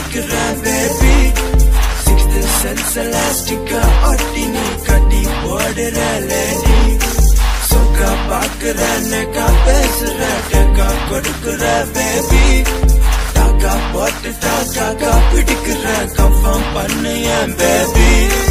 பிடிக்கிறேன் baby. Sixth sense elastic ஒட்டினி கட்டி போடுற lady. சொக்கா பாக்குற நெக்கா பேசுற டெக்கா கொடுக்குற baby. டாக்கா போட்டு டாக்கா பிடிக்கிற கன்ஃபார்ம் பண்ணு என் baby.